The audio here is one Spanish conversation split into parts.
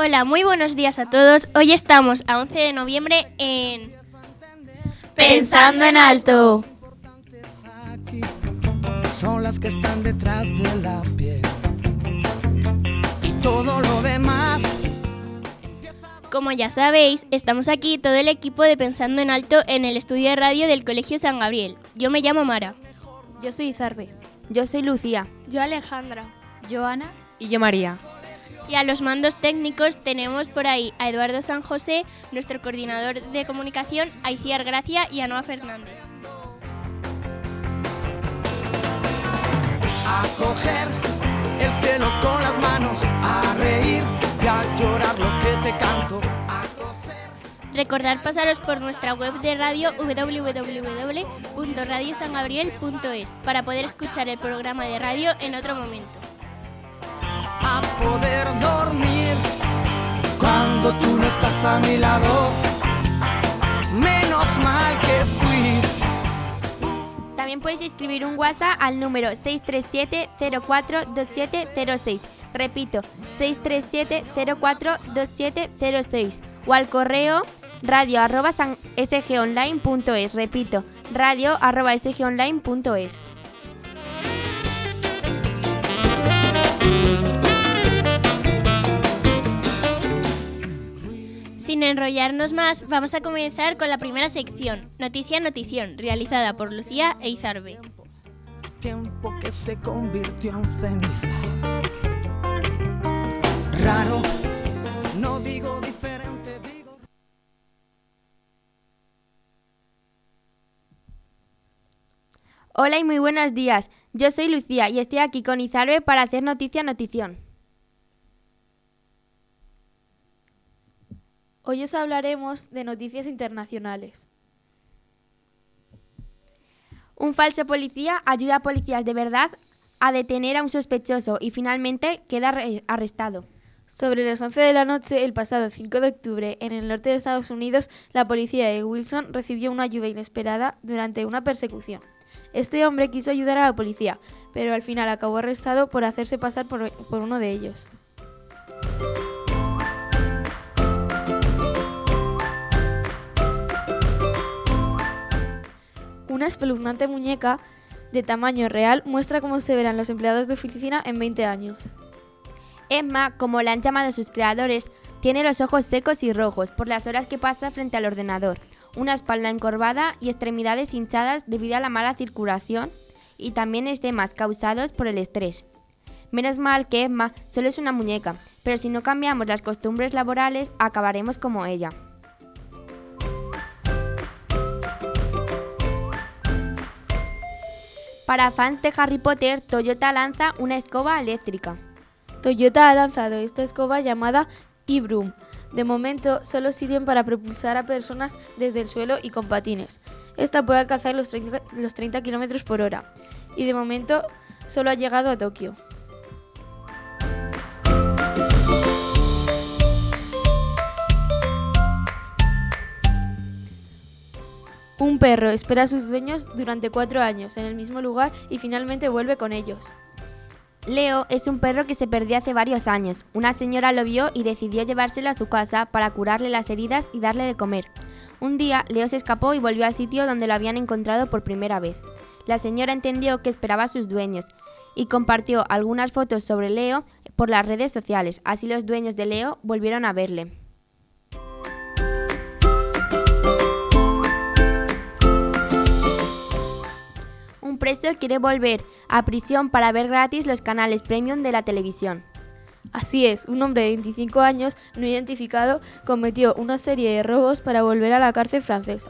Hola, muy buenos días a todos. Hoy estamos a 11 de noviembre en Pensando en Alto. Son las que están detrás de la piel y todo lo demás. Como ya sabéis, estamos aquí todo el equipo de Pensando en Alto en el estudio de radio del Colegio San Gabriel. Yo me llamo Mara. Yo soy Izarbe. Yo soy Lucía. Yo Alejandra. Yo Ana. Y yo María. Y a los mandos técnicos tenemos por ahí a Eduardo San José, nuestro coordinador de comunicación, a Iciar Gracia y a Noa Fernández. A coger el cielo con las manos, a reír y a llorar lo que te canto, a coser. Recordad pasaros por nuestra web de radio www.radiosangabriel.es para poder escuchar el programa de radio en otro momento. A poder dormir cuando tú no estás a mi lado. Menos mal que fui. También podéis escribir un WhatsApp al número 637-042706. Repito, 637-042706. O al correo radio@sgonline.es. Repito, radio@sgonline.es. Sin enrollarnos más, vamos a comenzar con la primera sección, Noticia Notición, realizada por Lucía e Izarbe. Tiempo que se convirtió en ceniza. Raro, no digo diferente, digo... Hola y muy buenos días. Yo soy Lucía y estoy aquí con Izarbe para hacer Noticia Notición. Hoy os hablaremos de noticias internacionales. Un falso policía ayuda a policías de verdad a detener a un sospechoso y finalmente queda arrestado. Sobre las 11 de la noche, el pasado 5 de octubre, en el norte de Estados Unidos, la policía de Wilson recibió una ayuda inesperada durante una persecución. Este hombre quiso ayudar a la policía, pero al final acabó arrestado por hacerse pasar por uno de ellos. Una espeluznante muñeca de tamaño real muestra cómo se verán los empleados de oficina en 20 años. Emma, como la han llamado sus creadores, tiene los ojos secos y rojos por las horas que pasa frente al ordenador, una espalda encorvada y extremidades hinchadas debido a la mala circulación y también edemas causados por el estrés. Menos mal que Emma solo es una muñeca, pero si no cambiamos las costumbres laborales acabaremos como ella. Para fans de Harry Potter, Toyota lanza una escoba eléctrica. Toyota ha lanzado esta escoba llamada e-Broom. De momento, solo sirven para propulsar a personas desde el suelo y con patines. Esta puede alcanzar los 30 km por hora. Y de momento, solo ha llegado a Tokio. Un perro espera a sus dueños durante 4 años en el mismo lugar y finalmente vuelve con ellos. Leo es un perro que se perdió hace varios años. Una señora lo vio y decidió llevárselo a su casa para curarle las heridas y darle de comer. Un día, Leo se escapó y volvió al sitio donde lo habían encontrado por primera vez. La señora entendió que esperaba a sus dueños y compartió algunas fotos sobre Leo por las redes sociales. Así los dueños de Leo volvieron a verle. Un preso quiere volver a prisión para ver gratis los canales premium de la televisión. Así es, un hombre de 25 años no identificado cometió una serie de robos para volver a la cárcel francesa.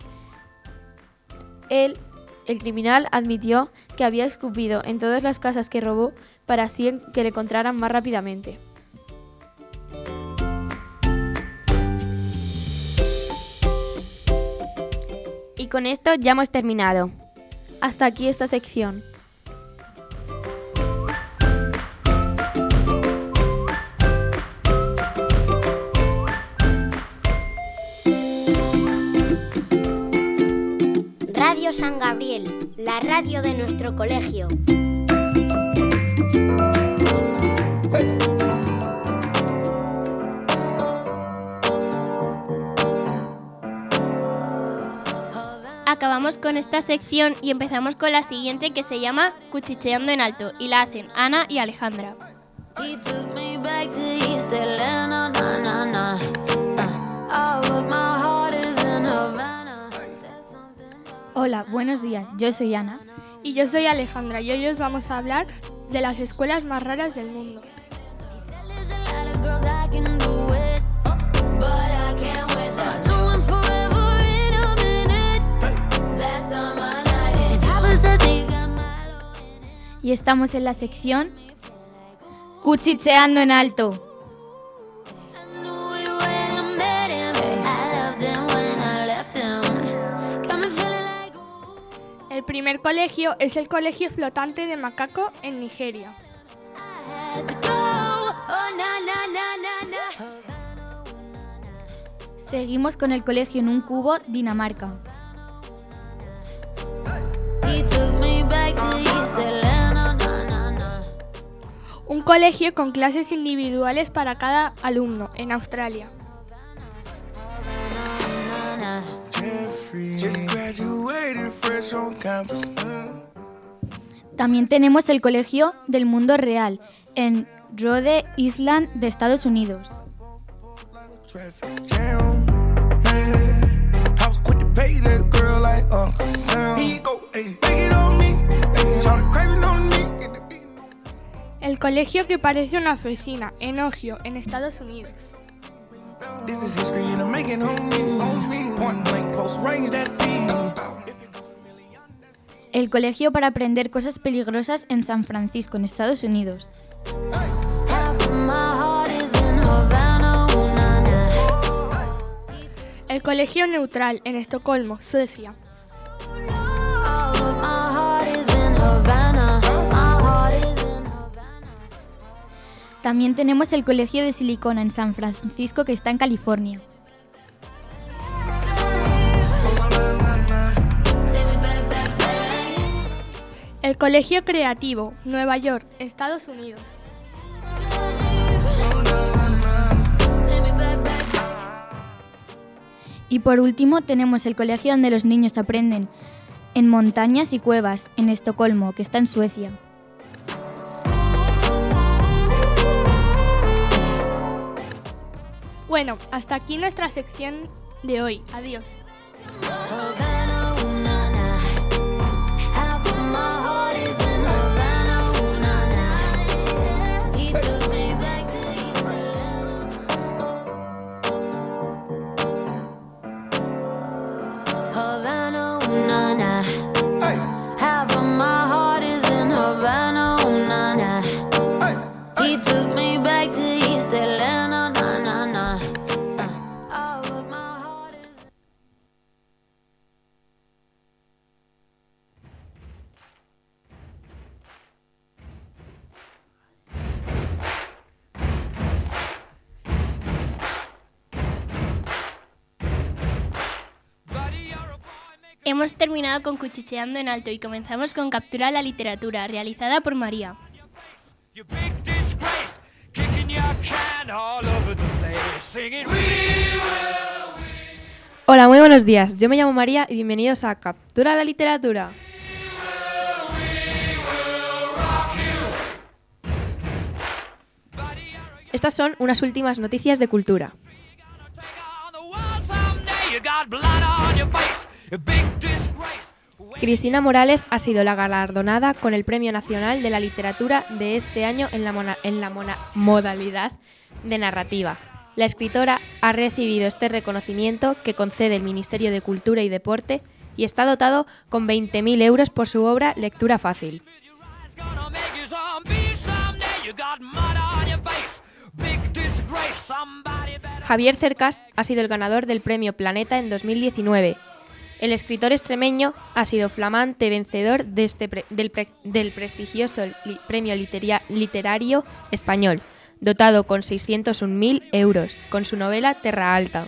El criminal admitió que había escupido en todas las casas que robó para así que le encontraran más rápidamente. Y con esto ya hemos terminado. Hasta aquí esta sección. Radio San Gabriel, la radio de nuestro colegio. continuamos con esta sección y empezamos con la siguiente que se llama Cuchicheando en Alto y la hacen Ana y Alejandra. He took me back to East Atlanta, na na na. But my heart is in Havana. Hola, buenos días. Yo soy Ana. Y yo soy Alejandra y hoy os vamos a hablar de las escuelas más raras del mundo. Y estamos en la sección Cuchicheando en Alto. El primer colegio es el Colegio Flotante de Macaco en Nigeria. Seguimos con el colegio en un cubo, Dinamarca. Un colegio con clases individuales para cada alumno en Australia. También tenemos el colegio del mundo real en Rhode Island de Estados Unidos. El colegio que parece una oficina en Ohio, en Estados Unidos. El colegio para aprender cosas peligrosas en San Francisco, en Estados Unidos. El colegio neutral en Estocolmo, Suecia. También tenemos el colegio de Silicona en San Francisco, que está en California. El colegio creativo, Nueva York, Estados Unidos. Y por último tenemos el colegio donde los niños aprenden en montañas y cuevas, en Estocolmo, que está en Suecia. Bueno, hasta aquí nuestra sección de hoy. Adiós. Hemos terminado con Cuchicheando en Alto y comenzamos con Captura la Literatura, realizada por María. Hola, muy buenos días. Yo me llamo María y bienvenidos a Captura la Literatura. Estas son unas últimas noticias de cultura. Cristina Morales ha sido la galardonada con el Premio Nacional de la Literatura de este año en la modalidad de narrativa. La escritora ha recibido este reconocimiento que concede el Ministerio de Cultura y Deporte y está dotado con 20.000 euros por su obra Lectura Fácil. Javier Cercas ha sido el ganador del Premio Planeta en 2019. El escritor extremeño ha sido flamante vencedor de del prestigioso Premio Literario Español, dotado con 601.000 euros, con su novela Terra Alta.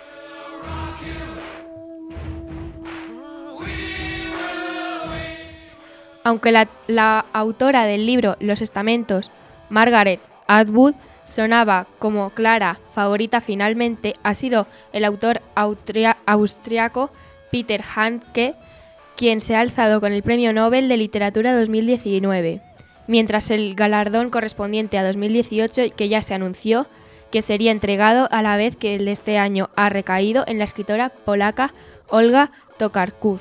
Aunque la autora del libro Los Estamentos, Margaret Atwood, sonaba como clara favorita finalmente, ha sido el autor austriaco Peter Handke quien se ha alzado con el Premio Nobel de Literatura 2019, mientras el galardón correspondiente a 2018, que ya se anunció, que sería entregado a la vez que el de este año ha recaído en la escritora polaca Olga Tokarczuk.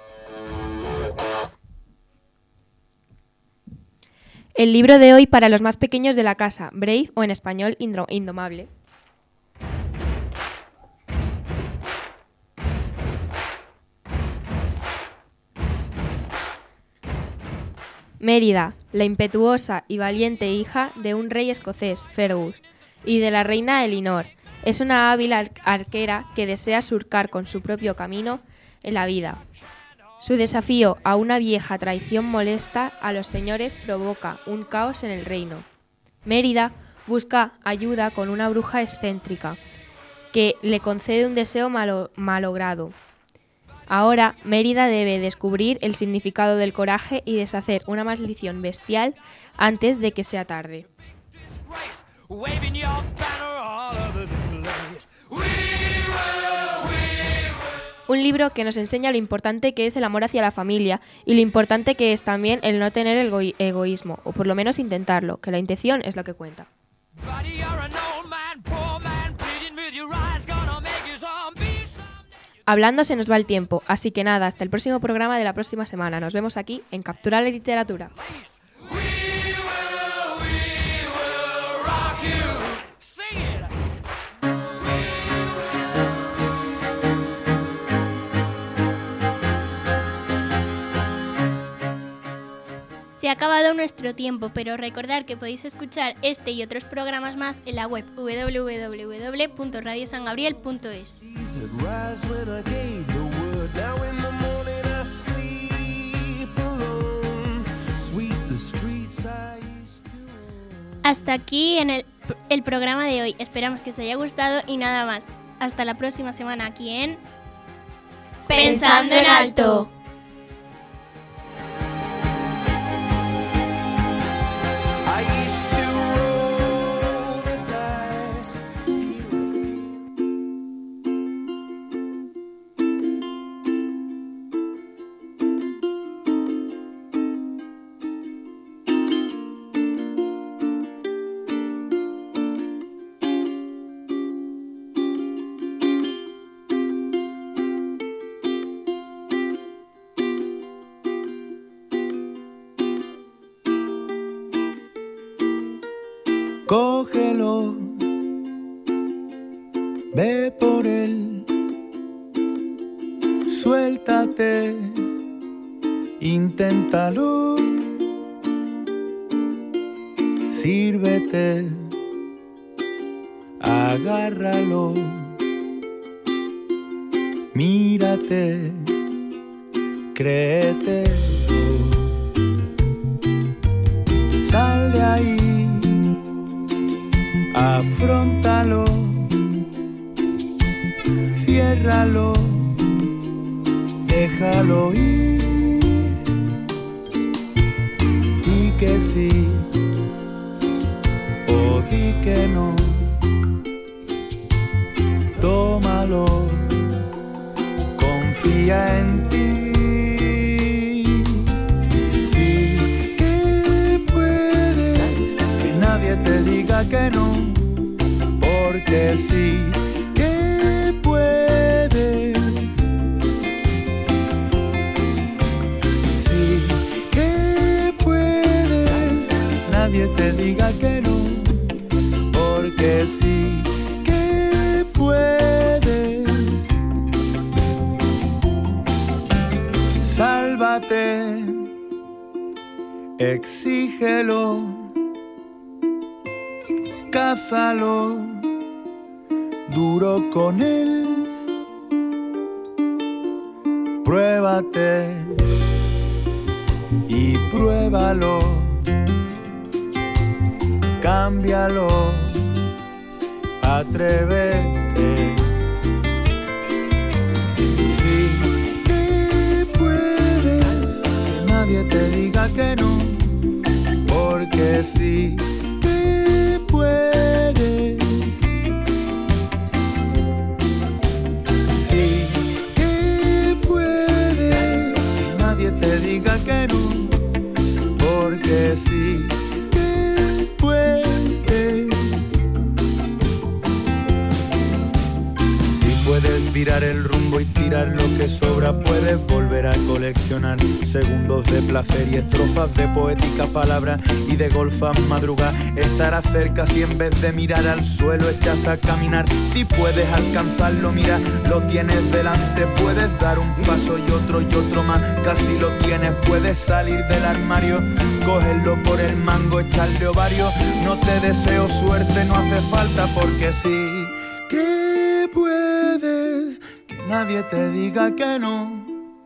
El libro de hoy para los más pequeños de la casa, Brave, o en español, Indomable. Mérida, la impetuosa y valiente hija de un rey escocés, Fergus, y de la reina Elinor, es una hábil arquera que desea surcar con su propio camino en la vida. Su desafío a una vieja traición molesta a los señores provoca un caos en el reino. Mérida busca ayuda con una bruja excéntrica que le concede un deseo malogrado. Ahora, Mérida debe descubrir el significado del coraje y deshacer una maldición bestial antes de que sea tarde. Un libro que nos enseña lo importante que es el amor hacia la familia y lo importante que es también el no tener egoísmo, o por lo menos intentarlo, que la intención es lo que cuenta. Hablando se nos va el tiempo, así que nada, hasta el próximo programa de la próxima semana. Nos vemos aquí en Capturar la Literatura. Se ha acabado nuestro tiempo, pero recordad que podéis escuchar este y otros programas más en la web www.radiosangabriel.es. Hasta aquí en el programa de hoy. Esperamos que os haya gustado y nada más. Hasta la próxima semana aquí en Pensando en Alto. Cógelo, ve por él, suéltate, inténtalo, sírvete, agárralo, mírate, créete, sal de ahí. Afróntalo, ciérralo, déjalo ir. Di que sí o di que no. Tómalo, confía en ti. Sí que puedes, que nadie te diga que no. Porque sí que puedes, sí que puedes, nadie te diga que no, porque sí que puedes. Sálvate, exígelo, cázalo, duro con él, pruébate y pruébalo, cámbialo, atrévete. Sí que puedes, que nadie te diga que no, porque sí que puedes. Sí que puedes, girar el rumbo y tirar lo que sobra. Puedes volver a coleccionar segundos de placer y estrofas de poéticas palabras y de golfas madrugar. Estarás cerca si en vez de mirar al suelo echas a caminar. Si puedes alcanzarlo, mira, lo tienes delante. Puedes dar un paso y otro más, casi lo tienes. Puedes salir del armario, cogerlo por el mango, echarle ovario. No te deseo suerte, no hace falta, porque sí que puedes, que nadie te diga que no.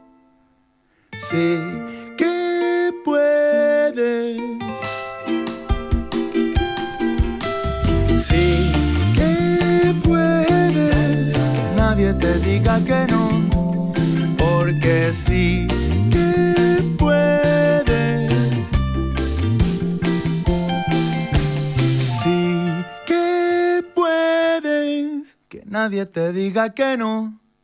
Sí que puedes. Sí que puedes, que nadie te diga que no, porque sí que puedes. Sí que puedes, que nadie te diga que no.